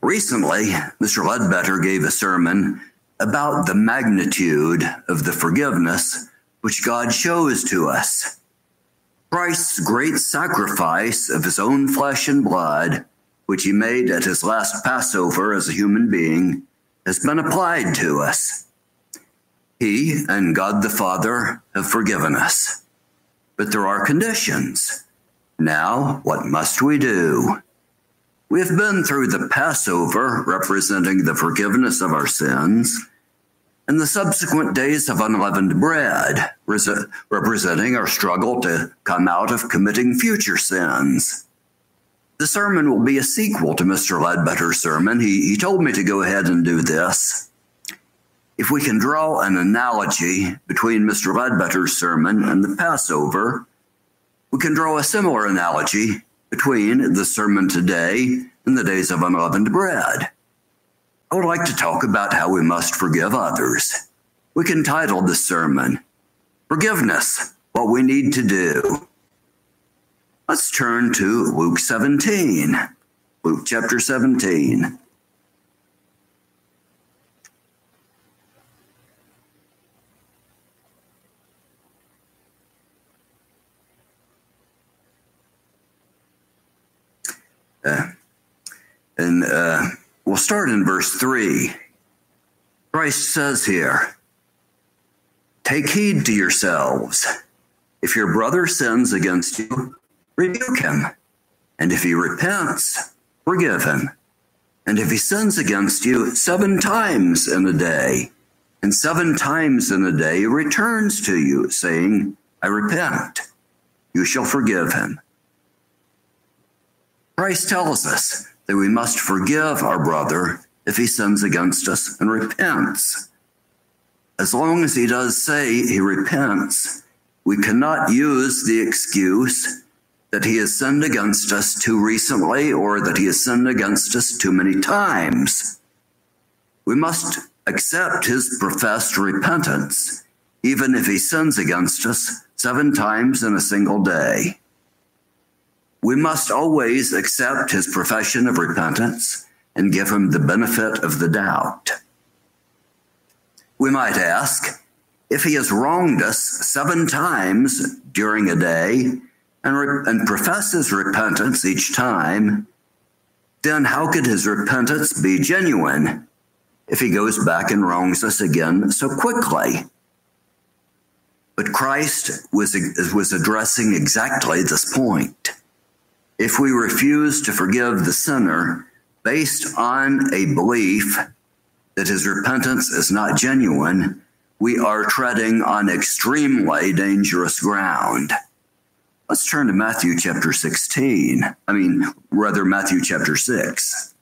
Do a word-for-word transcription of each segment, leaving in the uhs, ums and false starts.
Recently, Mister Ledbetter gave a sermon about the magnitude of the forgiveness which God shows to us. Christ's great sacrifice of his own flesh and blood, which he made at his last Passover as a human being, has been applied to us. He and God the Father have forgiven us. But there are conditions. Now, what must we do? We have been through the Passover, representing the forgiveness of our sins, and the subsequent days of unleavened bread, representing our struggle to come out of committing future sins. The sermon will be a sequel to Mister Ledbetter's sermon. He, he told me to go ahead and do this. If we can draw an analogy between Mister Ledbetter's sermon and the Passover, we can draw a similar analogy between the sermon today and the days of unleavened bread. I would like to talk about how we must forgive others. We can title this sermon, Forgiveness, What We Need to Do. Let's turn to Luke seventeen. Luke chapter seventeen. Uh, and uh, we'll start in verse three. Christ says here, "Take heed to yourselves. If your brother sins against you, rebuke him. And if he repents, forgive him. And if he sins against you seven times in a day, and seven times in a day returns to you, saying, I repent, you shall forgive him." Christ tells us that we must forgive our brother if he sins against us and repents. As long as he does say he repents, we cannot use the excuse that he has sinned against us too recently or that he has sinned against us too many times. We must accept his professed repentance, even if he sins against us seven times in a single day. We must always accept his profession of repentance and give him the benefit of the doubt. We might ask, if he has wronged us seven times during a day and, re- and professes repentance each time, then how could his repentance be genuine if he goes back and wrongs us again so quickly? But Christ was, was addressing exactly this point. If we refuse to forgive the sinner based on a belief that his repentance is not genuine, we are treading on extremely dangerous ground. Let's turn to Matthew chapter sixteen. I mean, rather, Matthew chapter six.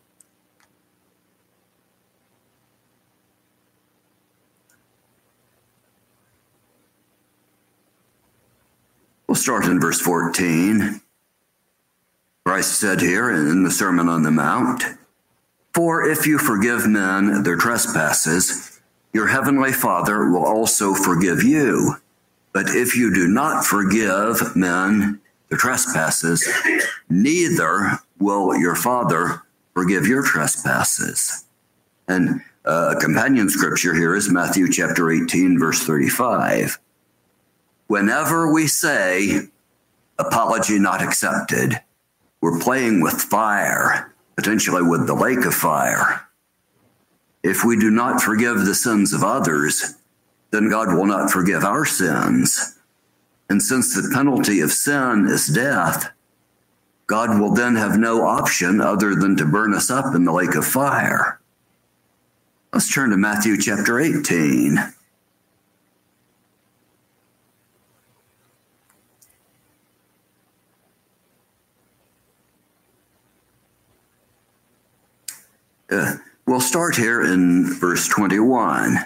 We'll start in verse fourteen. Christ said here in the Sermon on the Mount, "For if you forgive men their trespasses, your heavenly Father will also forgive you. But if you do not forgive men their trespasses, neither will your Father forgive your trespasses." And uh, a companion scripture here is Matthew chapter eighteen, verse thirty-five. Whenever we say, apology not accepted, we're playing with fire, potentially with the lake of fire. If we do not forgive the sins of others, then God will not forgive our sins. And since the penalty of sin is death, God will then have no option other than to burn us up in the lake of fire. Let's turn to Matthew chapter eighteen. Uh, we'll start here in verse twenty-one.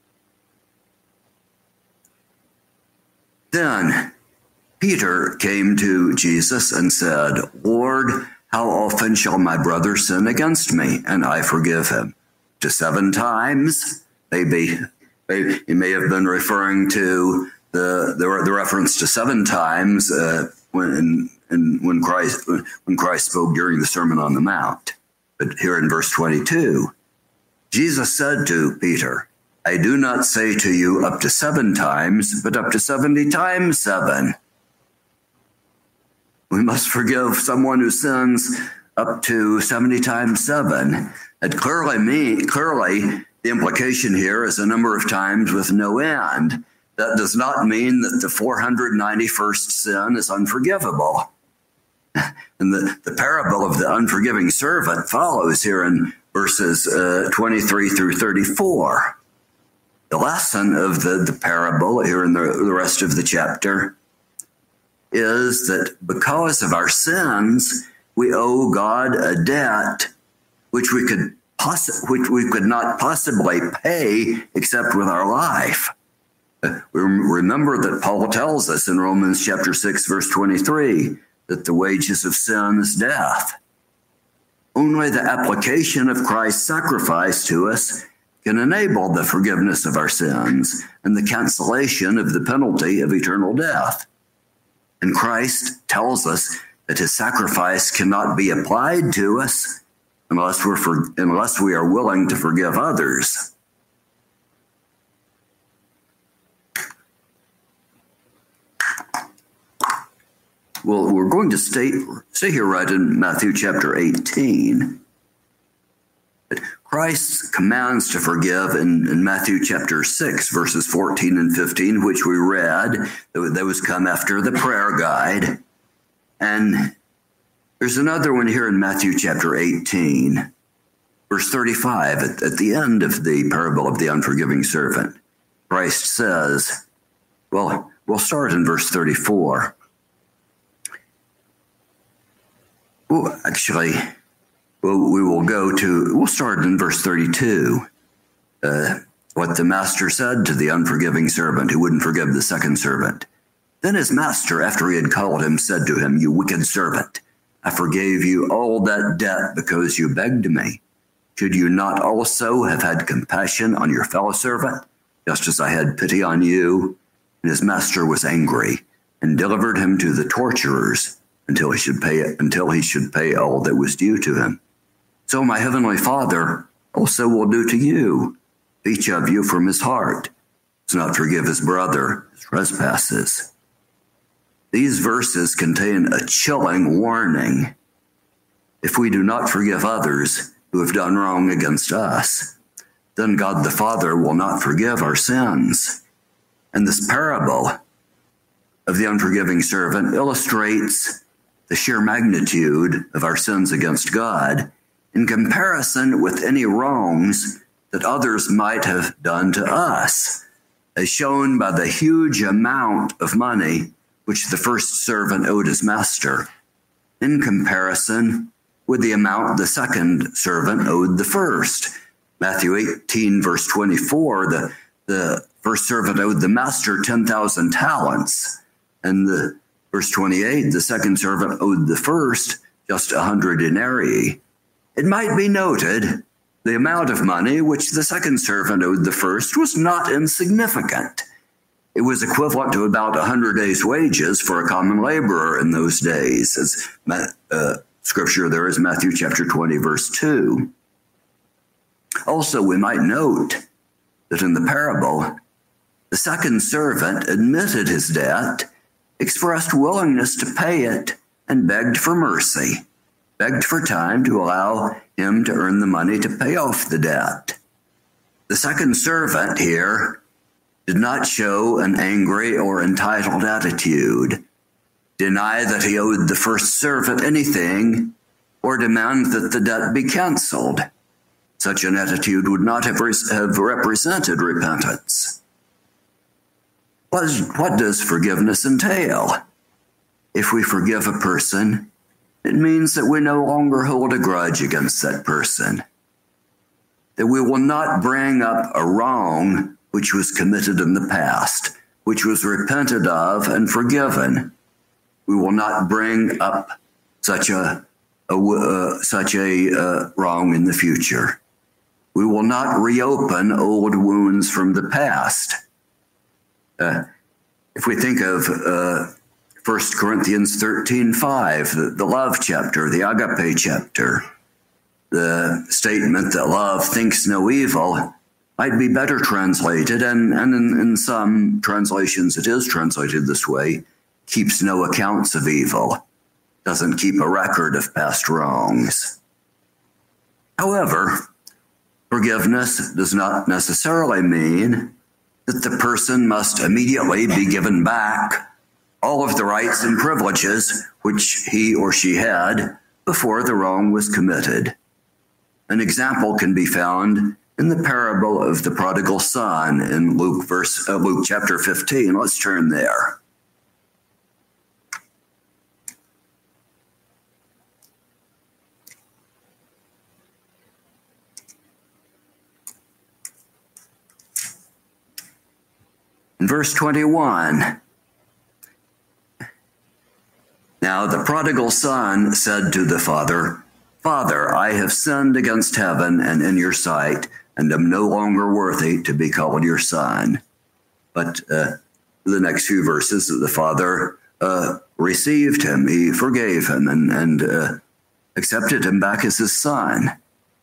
Then Peter came to Jesus and said, "Lord, how often shall my brother sin against me, and I forgive him? To seven times?" Maybe, maybe he may have been referring to the the, the reference to seven times uh, when in, when Christ when Christ spoke during the Sermon on the Mount. But here in verse twenty-two, Jesus said to Peter, I do not say to you up to seven times, but up to seventy times seven. We must forgive someone who sins up to seventy times seven. It clearly me, clearly the implication here is a number of times with no end. That does not mean that the four hundred ninety-first sin is unforgivable. And the, the parable of the unforgiving servant follows here in verses uh, twenty-three through thirty-four. The lesson of the, the parable here in the, the rest of the chapter is that because of our sins, we owe God a debt which we could possi- which we could not possibly pay except with our life. We remember that Paul tells us in Romans chapter six, verse twenty-three, that the wages of sin is death. Only the application of Christ's sacrifice to us can enable the forgiveness of our sins and the cancellation of the penalty of eternal death. And Christ tells us that his sacrifice cannot be applied to us unless we're for, unless we are willing to forgive others. Well, we're going to stay, stay here right in Matthew chapter eighteen. Christ commands to forgive in, in Matthew chapter six, verses fourteen and fifteen, which we read. Those come after the prayer guide. And there's another one here in Matthew chapter eighteen, verse thirty-five, at, at the end of the parable of the unforgiving servant. Christ says, well, we'll start in verse thirty-four. Well, actually, well, we will go to, we'll start in verse thirty-two. Uh, what the master said to the unforgiving servant who wouldn't forgive the second servant. Then his master, after he had called him, said to him, you wicked servant, I forgave you all that debt because you begged me. Should you not also have had compassion on your fellow servant, just as I had pity on you? And his master was angry and delivered him to the torturers until he should pay until he should pay all that was due to him. So my heavenly Father also will do to you, each of you from his heart, does not forgive his brother his trespasses. These verses contain a chilling warning. If we do not forgive others who have done wrong against us, then God the Father will not forgive our sins. And this parable of the unforgiving servant illustrates the sheer magnitude of our sins against God in comparison with any wrongs that others might have done to us, as shown by the huge amount of money which the first servant owed his master, in comparison with the amount the second servant owed the first. Matthew eighteen, verse twenty-four, the, the first servant owed the master ten thousand talents, and the verse twenty-eight, the second servant owed the first just a hundred denarii. It might be noted the amount of money which the second servant owed the first was not insignificant. It was equivalent to about a hundred days' wages for a common laborer in those days, as uh, scripture there is Matthew chapter twenty, verse two. Also, we might note that in the parable, the second servant admitted his debt, expressed willingness to pay it, and begged for mercy, begged for time to allow him to earn the money to pay off the debt. The second servant here did not show an angry or entitled attitude, deny that he owed the first servant anything, or demand that the debt be canceled. Such an attitude would not have, re- have represented repentance. What, is, what does forgiveness entail? If we forgive a person, it means that we no longer hold a grudge against that person, that we will not bring up a wrong which was committed in the past, which was repented of and forgiven. We will not bring up such a, a uh, such a uh, wrong in the future. We will not reopen old wounds from the past. Uh, if we think of uh, First Corinthians thirteen five, the, the love chapter, the agape chapter, the statement that love thinks no evil might be better translated, and, and in, in some translations it is translated this way, keeps no accounts of evil, doesn't keep a record of past wrongs. However, forgiveness does not necessarily mean that the person must immediately be given back all of the rights and privileges which he or she had before the wrong was committed. An example can be found in the parable of the prodigal son in Luke verse uh, Luke chapter fifteen. Let's turn there. In verse twenty-one, now the prodigal son said to the father, Father, I have sinned against heaven and in your sight, and am no longer worthy to be called your son. But uh, the next few verses, the father uh, received him, he forgave him, and, and uh, accepted him back as his son.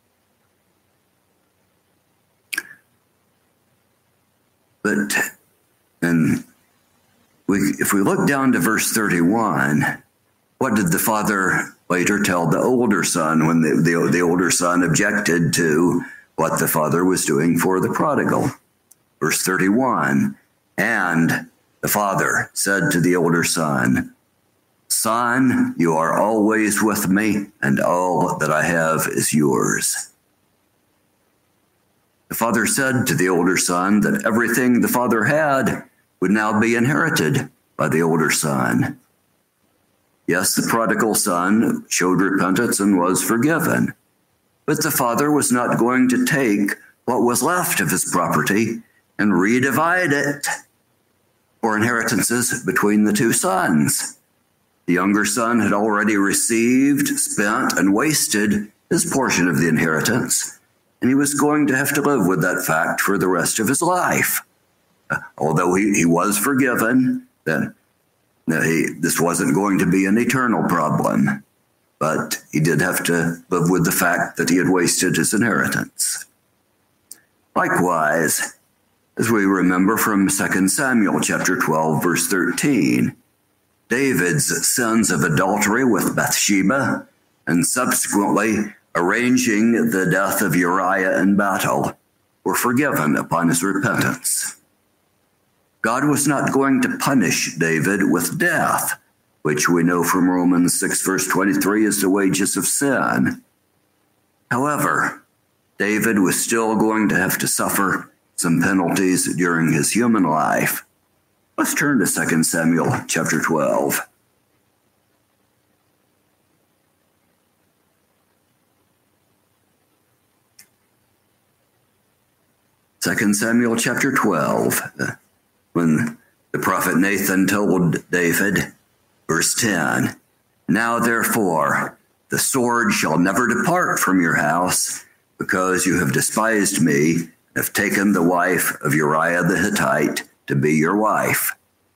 But and we, if we look down to verse thirty-one, what did the father later tell the older son when the, the, the older son objected to what the father was doing for the prodigal? Verse thirty-one, and the father said to the older son, Son, you are always with me, and all that I have is yours. The father said to the older son that everything the father had would now be inherited by the older son. Yes, the prodigal son showed repentance and was forgiven, but the father was not going to take what was left of his property and redivide it for inheritances between the two sons. The younger son had already received, spent, and wasted his portion of the inheritance, and he was going to have to live with that fact for the rest of his life. Although he, he was forgiven, then he, this wasn't going to be an eternal problem, but he did have to live with the fact that he had wasted his inheritance. Likewise, as we remember from Second Samuel chapter twelve, verse thirteen, David's sins of adultery with Bathsheba and subsequently arranging the death of Uriah in battle were forgiven upon his repentance. God was not going to punish David with death, which we know from Romans six, verse twenty-three is the wages of sin. However, David was still going to have to suffer some penalties during his human life. Let's turn to Second Samuel chapter twelve. Second Samuel chapter twelve. When the prophet Nathan told David, verse ten, Now therefore, the sword shall never depart from your house, because you have despised me, and have taken the wife of Uriah the Hittite to be your wife.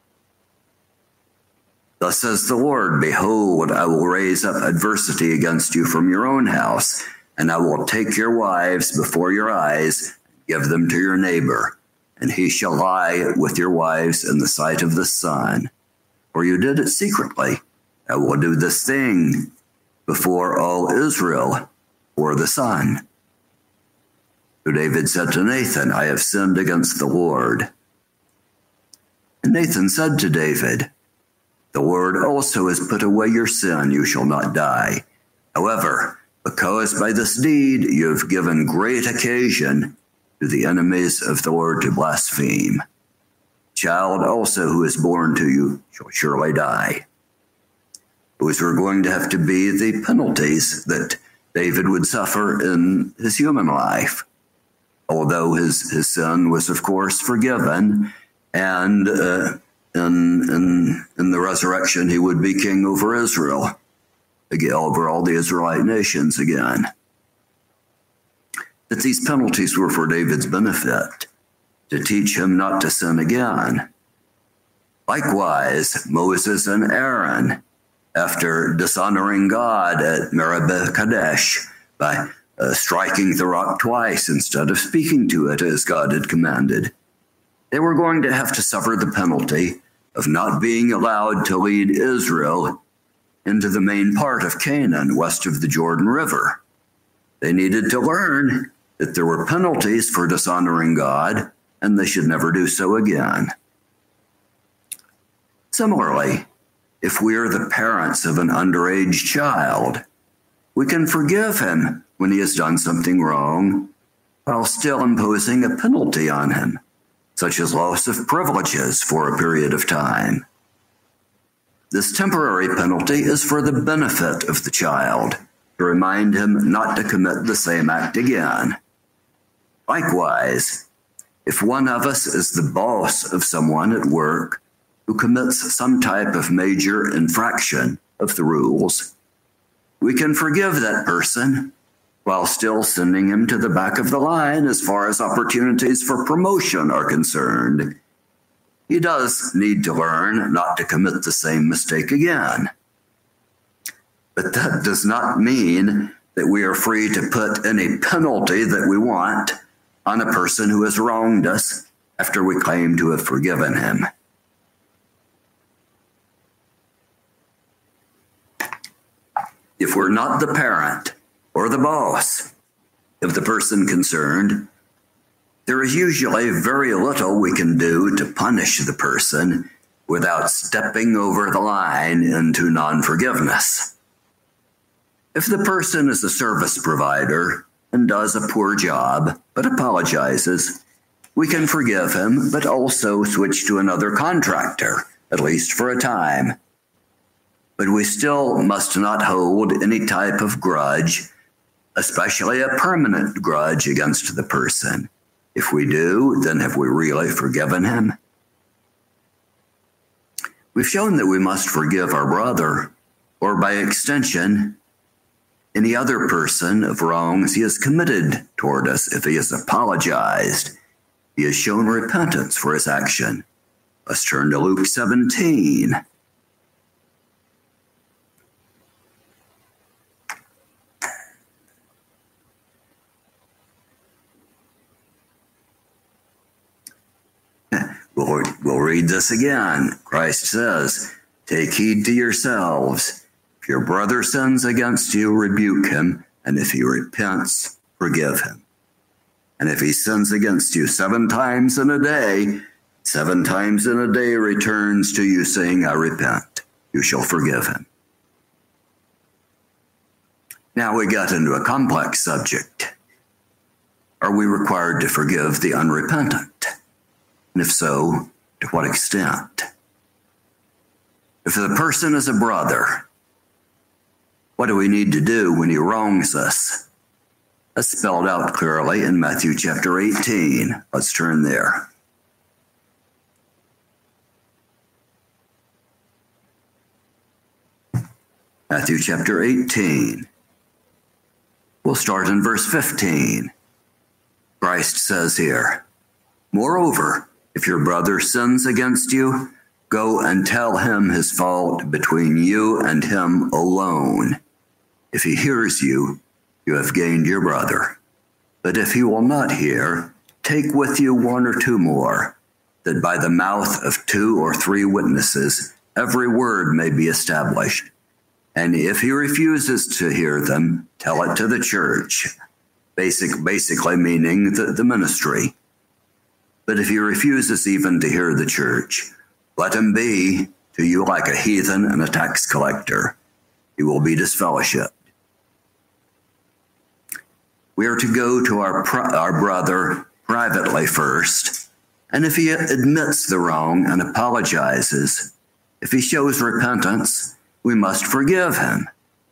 Thus says the Lord, Behold, I will raise up adversity against you from your own house, and I will take your wives before your eyes, and give them to your neighbor, and he shall lie with your wives in the sight of the sun. For you did it secretly. I will do this thing before all Israel for the sun. So David said to Nathan, I have sinned against the Lord. And Nathan said to David, The Lord also has put away your sin, you shall not die. However, because by this deed you have given great occasion to the enemies of the Lord to blaspheme. Child also who is born to you shall surely die. Those were going to have to be the penalties that David would suffer in his human life. Although his, his sin was, of course, forgiven, and uh, in, in, in the resurrection he would be king over Israel, again, over all the Israelite nations again. That these penalties were for David's benefit, to teach him not to sin again. Likewise, Moses and Aaron, after dishonoring God at Meribah Kadesh by uh, striking the rock twice instead of speaking to it as God had commanded. They were going to have to suffer the penalty of not being allowed to lead Israel into the main part of Canaan west of the Jordan River. They needed to learn that there were penalties for dishonoring God, and they should never do so again. Similarly, if we are the parents of an underage child, we can forgive him when he has done something wrong, while still imposing a penalty on him, such as loss of privileges for a period of time. This temporary penalty is for the benefit of the child, to remind him not to commit the same act again. Likewise, if one of us is the boss of someone at work who commits some type of major infraction of the rules, we can forgive that person while still sending him to the back of the line as far as opportunities for promotion are concerned. He does need to learn not to commit the same mistake again. But that does not mean that we are free to put any penalty that we want on a person who has wronged us after we claim to have forgiven him. If we're not the parent or the boss of the person concerned, there is usually very little we can do to punish the person without stepping over the line into non-forgiveness. If the person is a service provider and does a poor job but apologizes, we can forgive him but also switch to another contractor, at least for a time. But we still must not hold any type of grudge, especially a permanent grudge against the person. If we do, then have we really forgiven him? We've shown that we must forgive our brother, or by extension, any other person of wrongs he has committed toward us. If he has apologized, he has shown repentance for his action. Let's turn to Luke seventeen. We'll, we'll read this again. Christ says, "Take heed to yourselves. If your brother sins against you, rebuke him, and if he repents, forgive him. And if he sins against you seven times in a day, seven times in a day returns to you saying, I repent, you shall forgive him." Now we got into a complex subject. Are we required to forgive the unrepentant? And if so, to what extent? If the person is a brother, what do we need to do when he wrongs us? That's spelled out clearly in Matthew chapter eighteen. Let's turn there. Matthew chapter eighteen. We'll start in verse fifteen. Christ says here, "Moreover, if your brother sins against you, go and tell him his fault between you and him alone. If he hears you, you have gained your brother. But if he will not hear, take with you one or two more, that by the mouth of two or three witnesses every word may be established. And if he refuses to hear them, tell it to the church." Basic, basically meaning the, the ministry. "But if he refuses even to hear the church, let him be to you like a heathen and a tax collector. He will be disfellowshipped." We are to go to our, our brother privately first, and if he admits the wrong and apologizes, if he shows repentance, we must forgive him.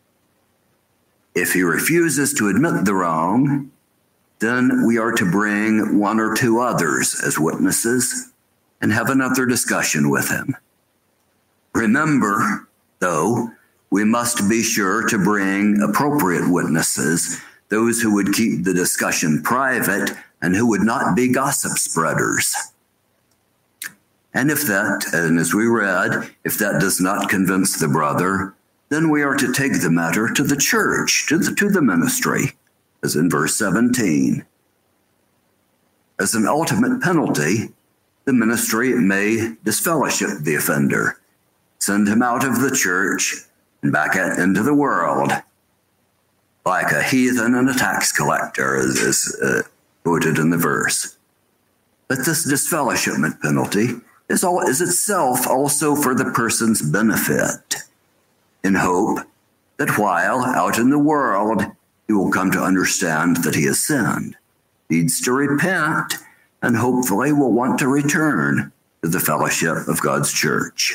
If he refuses to admit the wrong, then we are to bring one or two others as witnesses and have another discussion with him. Remember, though, we must be sure to bring appropriate witnesses, those who would keep the discussion private and who would not be gossip spreaders. And if that, and as we read, if that does not convince the brother, then we are to take the matter to the church, to the, to the ministry. as in verse seventeen. As an ultimate penalty, the ministry may disfellowship the offender, send him out of the church and back into the world, like a heathen and a tax collector, as is uh, quoted in the verse. But this disfellowshipment penalty is, all, is itself also for the person's benefit, in hope that while out in the world, he will come to understand that he has sinned, needs to repent, and hopefully will want to return to the fellowship of God's church.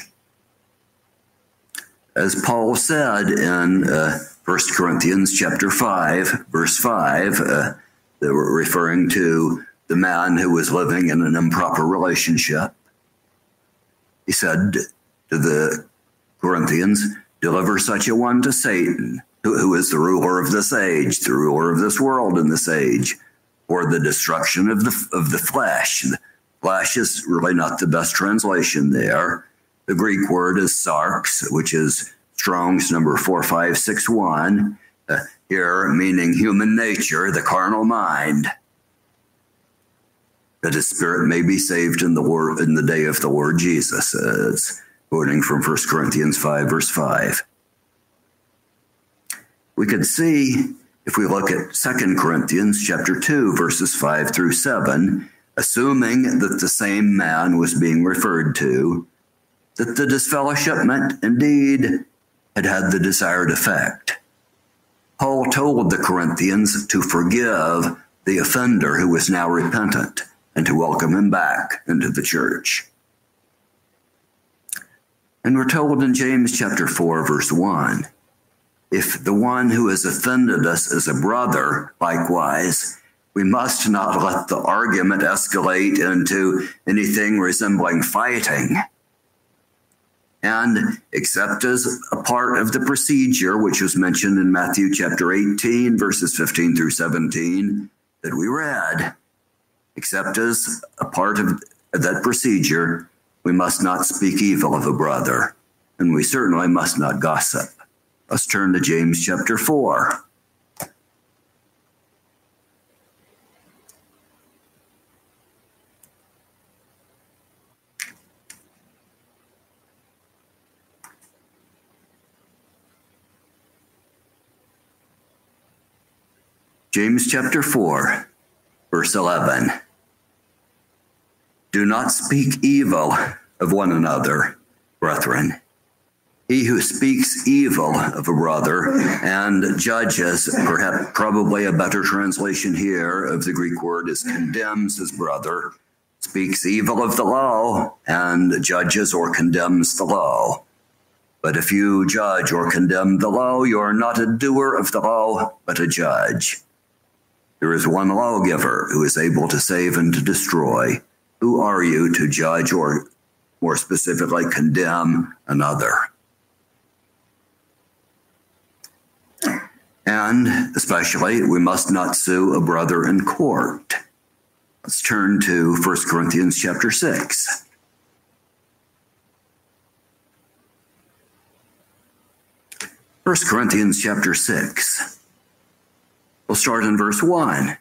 As Paul said in uh, First Corinthians chapter five, verse five, uh, they were referring to the man who was living in an improper relationship. He said to the Corinthians, "Deliver such a one to Satan, who, who is the ruler of this age, the ruler of this world in this age, for the destruction of the of the flesh." The flesh is really not the best translation there. The Greek word is sarx, which is Strong's number four five six one, uh, here meaning human nature, the carnal mind, that his spirit may be saved in the word, in the day of the Lord Jesus. Uh, it's quoting from First Corinthians five, verse five. We could see, if we look at Second Corinthians chapter two, verses five through seven, assuming that the same man was being referred to, that the disfellowshipment indeed had had the desired effect. Paul told the Corinthians to forgive the offender who was now repentant and to welcome him back into the church. And we're told in James chapter four, verse one, if the one who has offended us is a brother, likewise, we must not let the argument escalate into anything resembling fighting. And except as a part of the procedure, which was mentioned in Matthew chapter eighteen, verses fifteen through seventeen, that we read, except as a part of that procedure, we must not speak evil of a brother, and we certainly must not gossip. Let's turn to James chapter four. James chapter four, verse eleven. Do not speak evil of one another, brethren. He who speaks evil of a brother and judges, perhaps probably a better translation here of the Greek word is condemns his brother, speaks evil of the law and judges or condemns the law. But if you judge or condemn the law, you are not a doer of the law, but a judge. There is one lawgiver who is able to save and to destroy. Who are you to judge or, more specifically, condemn another? And especially, we must not sue a brother in court. Let's turn to First Corinthians chapter six. First Corinthians chapter six. We'll start in verse one.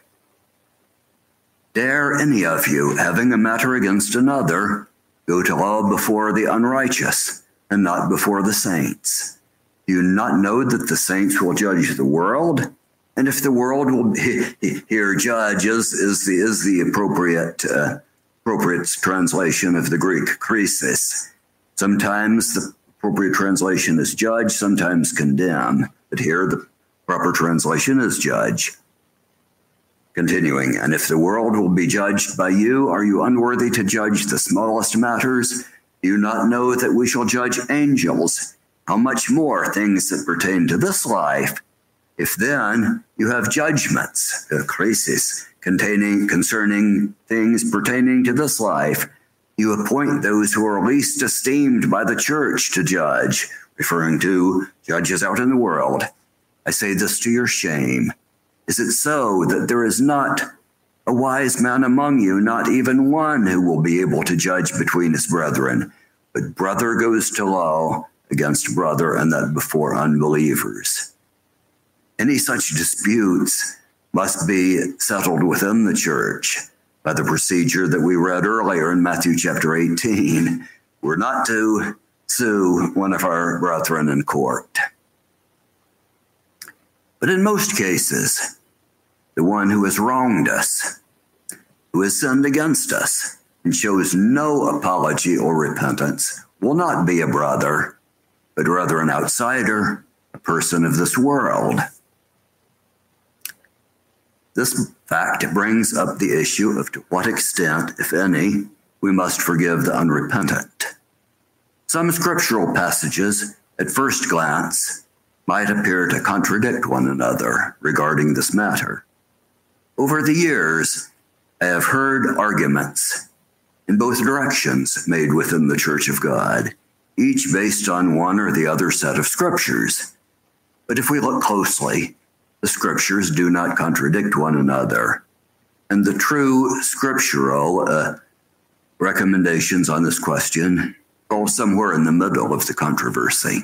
Dare any of you, having a matter against another, go to law before the unrighteous and not before the saints? Do you not know that the saints will judge the world? And if the world will here judge is, is the is the appropriate uh, appropriate translation of the Greek krisis. Sometimes the appropriate translation is judge, sometimes condemn, but here the proper translation is judge. Continuing, and if the world will be judged by you, are you unworthy to judge the smallest matters? Do you not know that we shall judge angels? How much more things that pertain to this life? If then you have judgments, the krisis, containing concerning things pertaining to this life, you appoint those who are least esteemed by the church to judge, referring to judges out in the world. I say this to your shame. Is it so that there is not a wise man among you, not even one who will be able to judge between his brethren? But brother goes to law against brother, and that before unbelievers. Any such disputes must be settled within the church by the procedure that we read earlier in Matthew chapter eighteen. We're not to sue one of our brethren in court. But in most cases, the one who has wronged us, who has sinned against us, and shows no apology or repentance, will not be a brother, but rather an outsider, a person of this world. This fact brings up the issue of to what extent, if any, we must forgive the unrepentant. Some scriptural passages, at first glance, might appear to contradict one another regarding this matter. Over the years, I have heard arguments in both directions made within the Church of God, each based on one or the other set of scriptures. But if we look closely, the scriptures do not contradict one another. And the true scriptural uh, recommendations on this question fall somewhere in the middle of the controversy.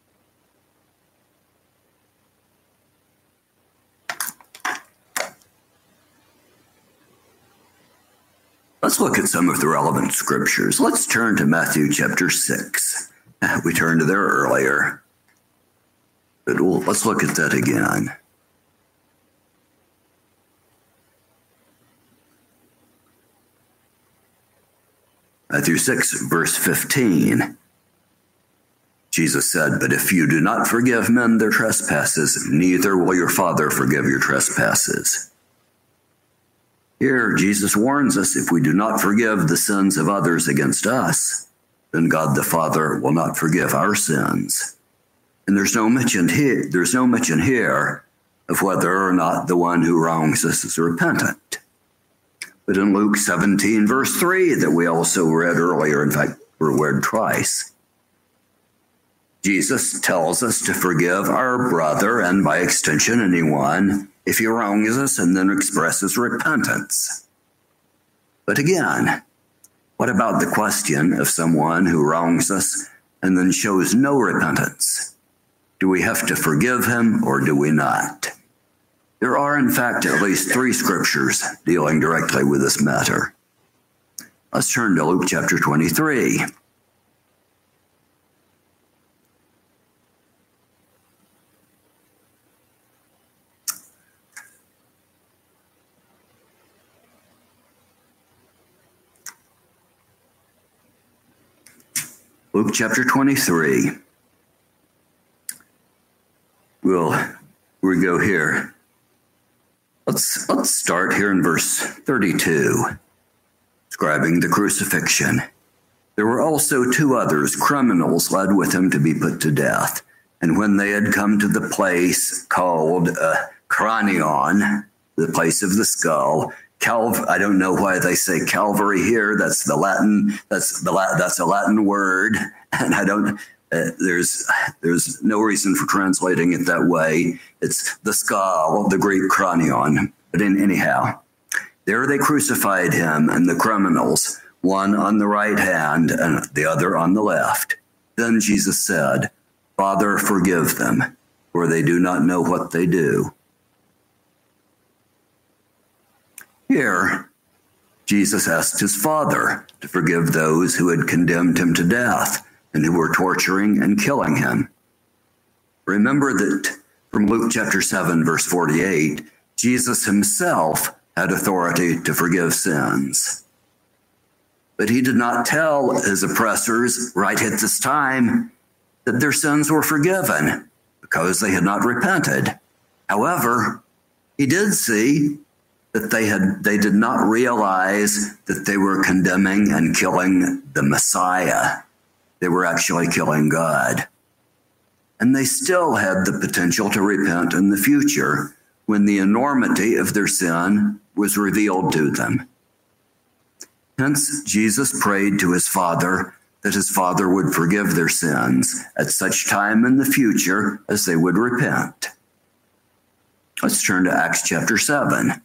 Let's look at some of the relevant scriptures. Let's turn to Matthew chapter six. We turned to there earlier, but we'll, let's look at that again. Matthew six, verse fifteen. Jesus said, "But if you do not forgive men their trespasses, neither will your Father forgive your trespasses." Here, Jesus warns us if we do not forgive the sins of others against us, then God the Father will not forgive our sins. And there's no mention here, there's no mention here of whether or not the one who wrongs us is repentant. But in Luke seventeen, verse three, that we also read earlier, in fact, we're read twice, Jesus tells us to forgive our brother, and by extension, anyone, if he wrongs us and then expresses repentance. But again, what about the question of someone who wrongs us and then shows no repentance? Do we have to forgive him or do we not? There are, in fact, at least three scriptures dealing directly with this matter. Let's turn to Luke chapter twenty-three. Luke chapter twenty-three. We'll we go here. Let's let's start here in verse thirty-two, describing the crucifixion. There were also two others, criminals, led with him to be put to death. And when they had come to the place called uh, Cranion, the place of the skull, Calv- I don't know why they say Calvary here. That's the Latin. That's the La- that's a Latin word, and I don't. Uh, there's there's no reason for translating it that way. It's the skull, the Greek cranion. But in, anyhow, there they crucified him and the criminals, one on the right hand and the other on the left. Then Jesus said, "Father, forgive them, for they do not know what they do." Here, Jesus asked his Father to forgive those who had condemned him to death and who were torturing and killing him. Remember that from Luke chapter seven, verse forty-eight, Jesus himself had authority to forgive sins. But he did not tell his oppressors right at this time that their sins were forgiven because they had not repented. However, he did see that they had they did not realize that they were condemning and killing the Messiah. They were actually killing God. And they still had the potential to repent in the future when the enormity of their sin was revealed to them. Hence, Jesus prayed to his Father that his Father would forgive their sins at such time in the future as they would repent. Let's turn to Acts chapter seven.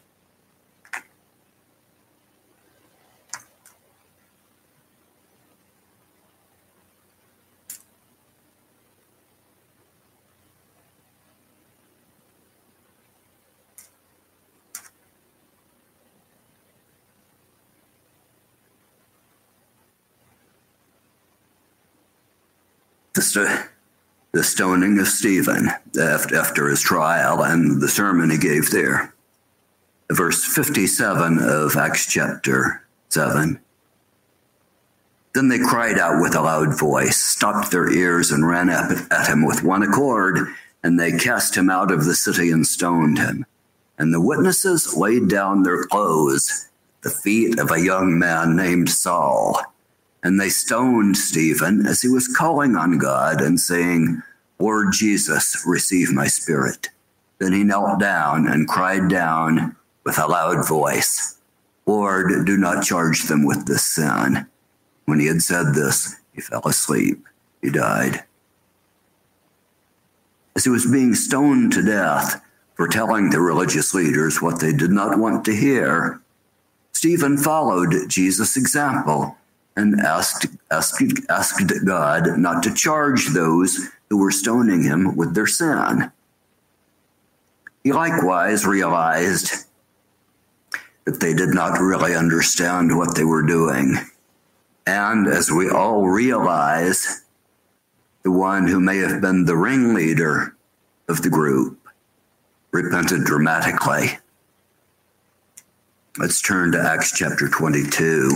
the stoning of Stephen after his trial and the sermon he gave there. Verse fifty-seven of Acts chapter seven. Then they cried out with a loud voice, stopped their ears, and ran at him with one accord, and they cast him out of the city and stoned him. And the witnesses laid down their clothes at the feet of a young man named Saul. And they stoned Stephen as he was calling on God and saying, Lord Jesus, receive my spirit. Then he knelt down and cried down with a loud voice, Lord, do not charge them with this sin. When he had said this, he fell asleep. He died. As he was being stoned to death for telling the religious leaders what they did not want to hear, Stephen followed Jesus' example and asked, asked, asked God not to charge those who were stoning him with their sin. He likewise realized that they did not really understand what they were doing. And as we all realize, the one who may have been the ringleader of the group repented dramatically. Let's turn to Acts chapter twenty-two.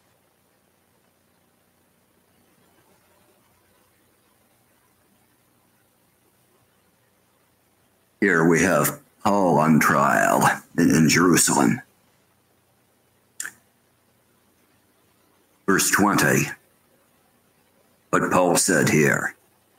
Here we have Paul on trial in, in Jerusalem. Verse twenty, what Paul said here.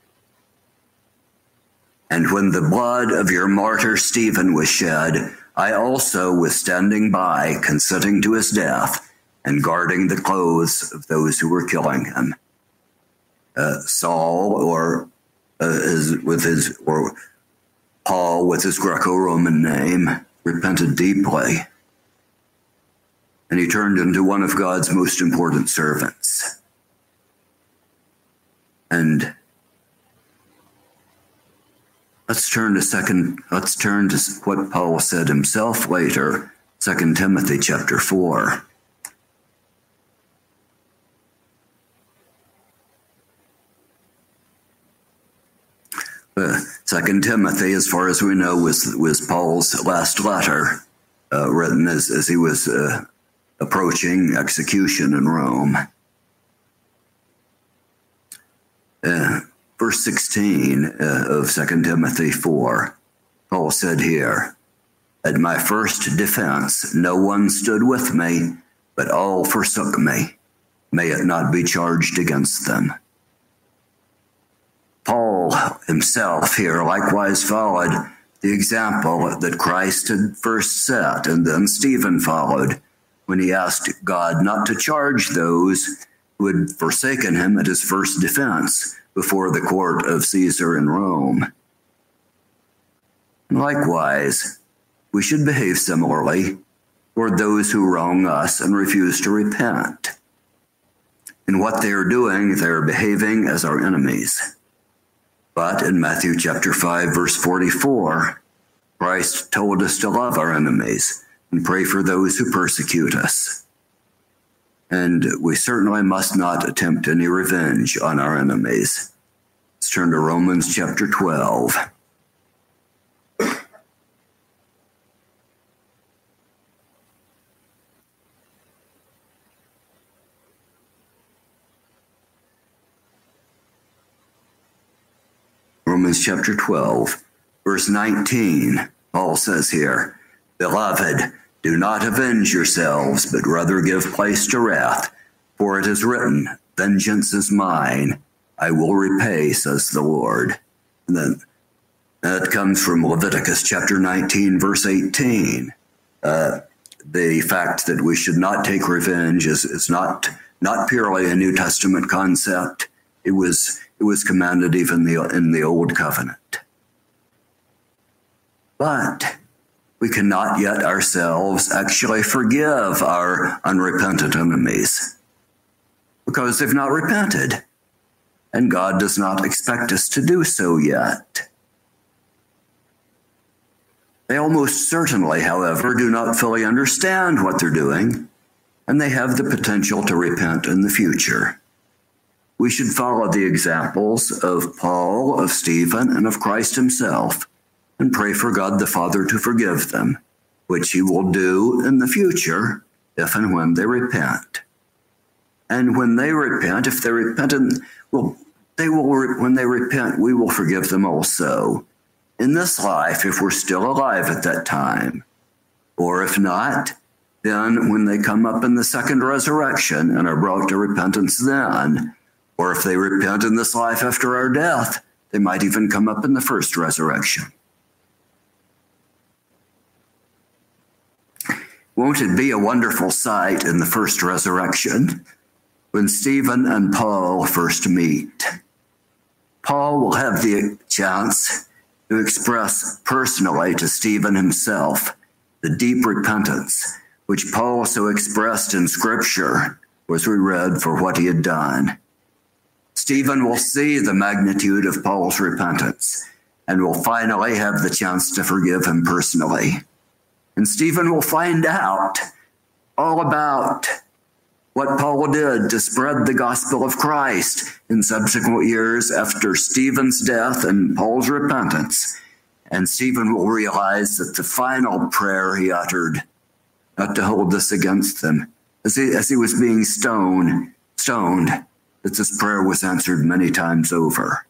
And when the blood of your martyr Stephen was shed, I also was standing by, consenting to his death and guarding the clothes of those who were killing him. Uh, Saul, or uh, his, with his, or Paul, with his Greco-Roman name, repented deeply. And he turned into one of God's most important servants. And let's turn to second, let's turn to what Paul said himself later, Second Timothy chapter four. Uh, Second Timothy, as far as we know, was was Paul's last letter, uh, written as, as he was uh, approaching execution in Rome. Uh, verse sixteen uh, of Second Timothy four, Paul said here, at my first defense, no one stood with me, but all forsook me. May it not be charged against them. Paul himself here likewise followed the example that Christ had first set, and then Stephen followed when he asked God not to charge those who had forsaken him at his first defense before the court of Caesar in Rome. Likewise, we should behave similarly toward those who wrong us and refuse to repent. In what they are doing, they are behaving as our enemies. But in Matthew chapter five, verse forty-four, Christ told us to love our enemies and pray for those who persecute us. And we certainly must not attempt any revenge on our enemies. Let's turn to Romans chapter twelve. Romans chapter twelve, verse nineteen, Paul says here, Beloved, do not avenge yourselves, but rather give place to wrath, for it is written, Vengeance is mine, I will repay, says the Lord. And then that comes from Leviticus chapter nineteen, verse eighteen. Uh, the fact that we should not take revenge is, is not, not purely a New Testament concept. It was It was commanded even the, in the Old Covenant. But we cannot yet ourselves actually forgive our unrepentant enemies because they've not repented, and God does not expect us to do so yet. They almost certainly, however, do not fully understand what they're doing, and they have the potential to repent in the future. we should follow the examples of Paul, of Stephen, and of Christ himself, and pray for God the Father to forgive them, which he will do in the future if and when they repent. And when they repent, if they repent, and, well, they will. When they repent, we will forgive them also in this life if we're still alive at that time. Or if not, then when they come up in the second resurrection and are brought to repentance then, or if they repent in this life after our death, they might even come up in the first resurrection. Won't it be a wonderful sight in the first resurrection when Stephen and Paul first meet? Paul will have the chance to express personally to Stephen himself the deep repentance which Paul so expressed in Scripture as we read for what he had done. Stephen will see the magnitude of Paul's repentance and will finally have the chance to forgive him personally. And Stephen will find out all about what Paul did to spread the gospel of Christ in subsequent years after Stephen's death and Paul's repentance. And Stephen will realize that the final prayer he uttered, not to hold this against them, as he, as he was being stoned, stoned, that this prayer was answered many times over.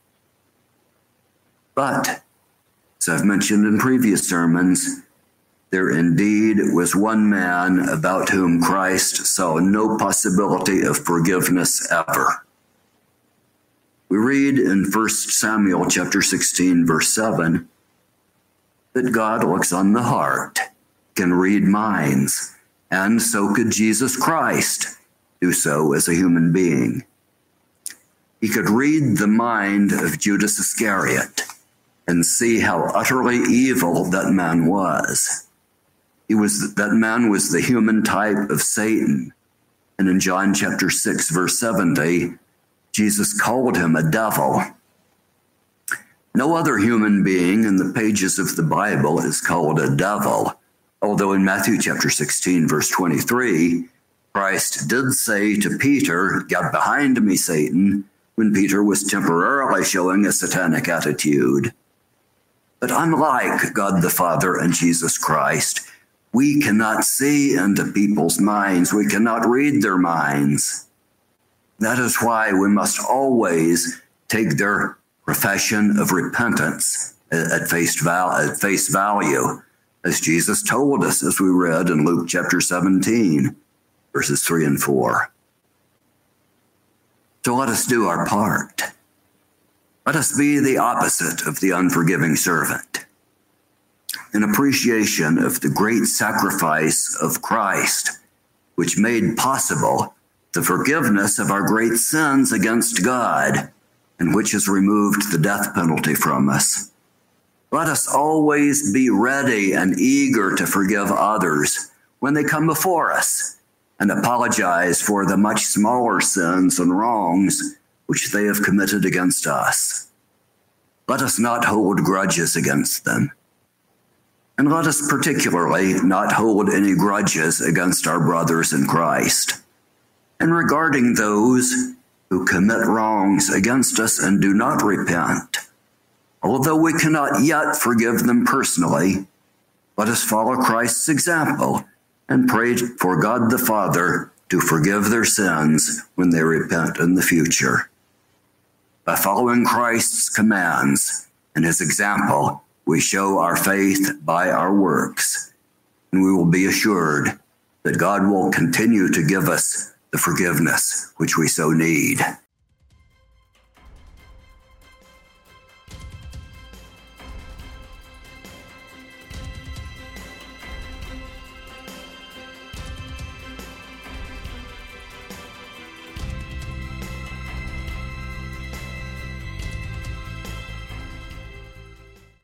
But, as I've mentioned in previous sermons, there indeed was one man about whom Christ saw no possibility of forgiveness ever. We read in First Samuel chapter sixteen, verse seven, that God looks on the heart, can read minds, and so could Jesus Christ do so as a human being. He could read the mind of Judas Iscariot and see how utterly evil that man was. He was that man was the human type of Satan. And in John chapter six, verse seventy, Jesus called him a devil. No other human being in the pages of the Bible is called a devil, although in Matthew chapter sixteen, verse twenty-three, Christ did say to Peter, "Get behind me, Satan," when Peter was temporarily showing a satanic attitude. But unlike God the Father and Jesus Christ, we cannot see into people's minds. We cannot read their minds. That is why we must always take their profession of repentance at face, val- at face value, as Jesus told us, as we read in Luke chapter seventeen, verses three and four. So let us do our part. Let us be the opposite of the unforgiving servant. In appreciation of the great sacrifice of Christ, which made possible the forgiveness of our great sins against God, and which has removed the death penalty from us. Let us always be ready and eager to forgive others when they come before us and apologize for the much smaller sins and wrongs which they have committed against us. Let us not hold grudges against them. And let us particularly not hold any grudges against our brothers in Christ. And regarding those who commit wrongs against us and do not repent, although we cannot yet forgive them personally, let us follow Christ's example and pray for God the Father to forgive their sins when they repent in the future. By following Christ's commands and his example, we show our faith by our works, and we will be assured that God will continue to give us the forgiveness which we so need.